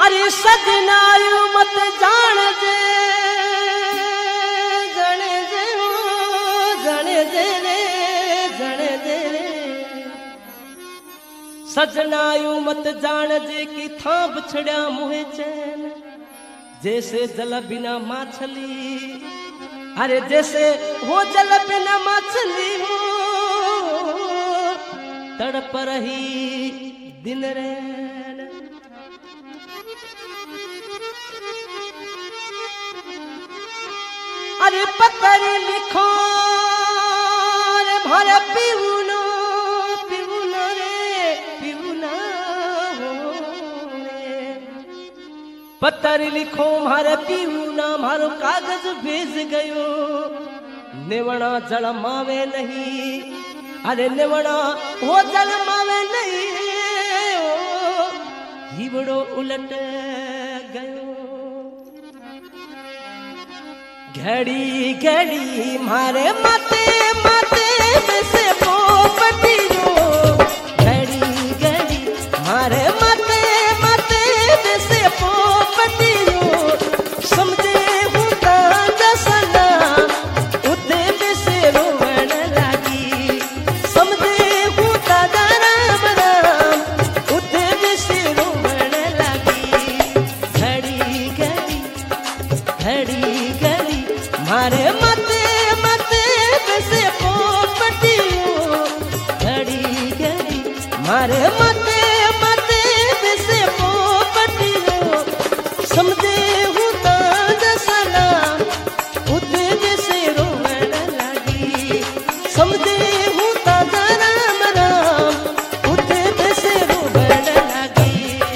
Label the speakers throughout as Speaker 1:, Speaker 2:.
Speaker 1: अरे सजनायु मत जान जे जने जे हो जने जे रे जने जे रे सजनायु मत जान जे कि था बछड़ा मुहे चैन जैसे जल बिना माछली अरे जैसे हो जल बिना मछली हो तड़प रही दिन रैन अरे पत्थर लिखो रे भर पीऊनो पीऊनो रे पीऊना हो रे पत्थर लिखो मारे पीऊना मारो कागज भेज गयो नेवणा जल मावे नहीं अरे नेवणा हो जल मावे नहीं हीवड़ो उलट गयो घड़ी घड़ी मारे माते माते से पोपटियो घड़ी घड़ी मारे माते माते से पोपटियो समझे हूँ दसना उते से रोवण लागी समझे हूँ राम राम उते से रोवण लागी घड़ी घड़ी घड़ी घड़ी मारे मते मते से पोपटियो घड़ी घड़ी मारे मते मते से पोपटियो समझे हूँ दसना उते से रोवण लागी समझे हूँ राम राम उते से रोवण लागी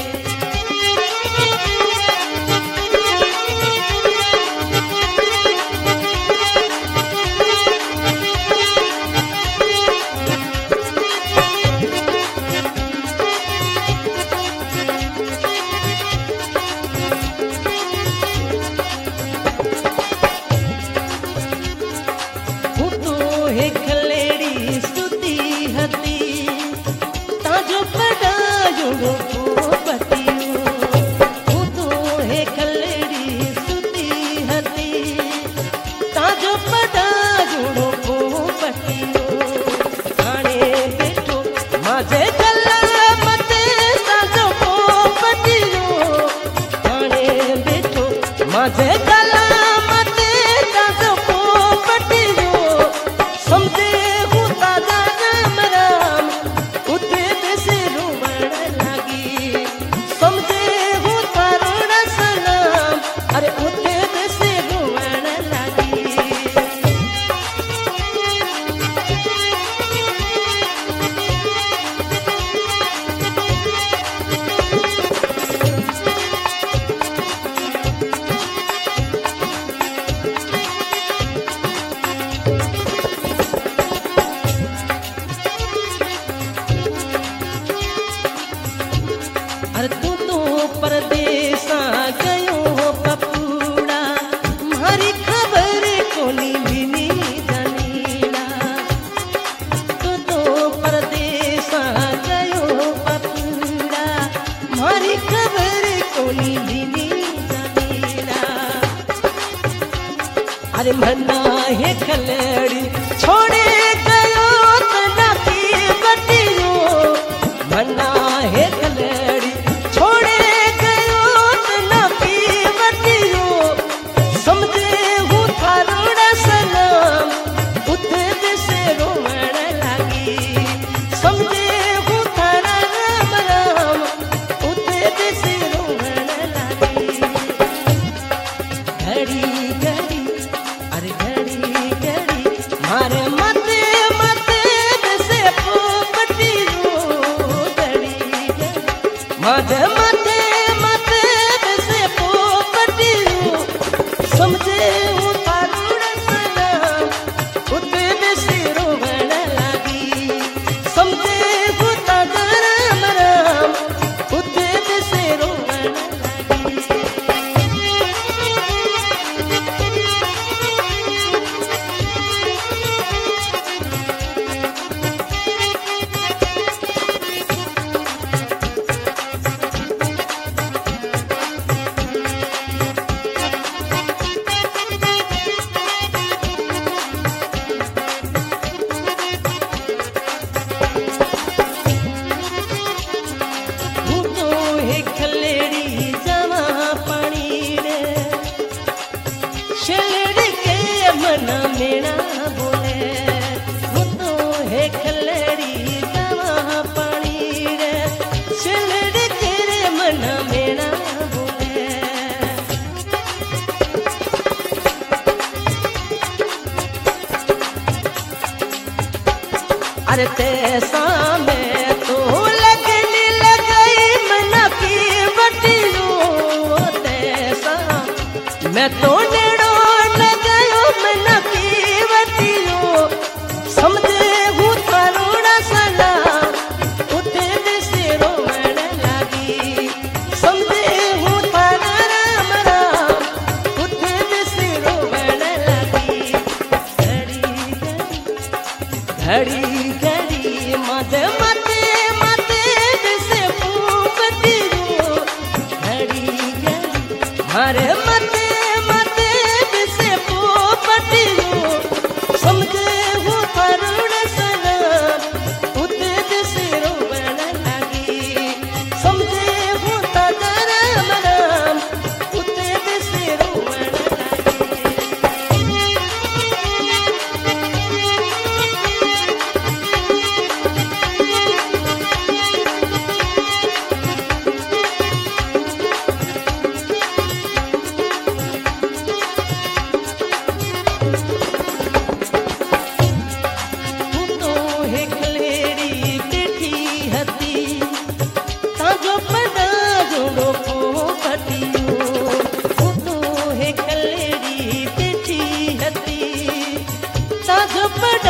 Speaker 1: माझे गला मते ताजो पोपटियो समझे हूँ ताजा राम राम उते से रोवण लागी समझे हूँ तारुण सलाम अरे उते से रोवण लागी अरे तू तो परदेसा गयो पपूड़ा मारी खबर कोनी बिनी जानीला तू तो परदेसा गयो पपूड़ा मारी खबर कोनी बिनी जानीला अरे मना है खलड़ी छोड़े गयो तना की बटियो मना है खलड़ी छोड़े गयो तना की बटियो समझे हूँ थारुण सलाम उते से रोवण लागी समझे हूँ थारा राम राम उते से रोवण लागी घड़ी घड़ी अरे घड़ी घड़ी मारे अरे तैसा में तो लगने लगई मन की बटियो तैसा मैं तो नेड़ो न गयो मन की बटियो समझे हूँ थारोड़ा सला उठे दिसे रोवण लागी समझे हूँ थारा राम राम उठे दिसे रोवण लागी घड़ी घड़ी मत मते मते दिसे फूफतियो घड़ी घड़ी मारे मते मते दिसे फूफतियो समझे हूँ करुण सलाम उते दिसे रोवण लागी समझे हूँ ताजा राम राम उते दिसे रोवण but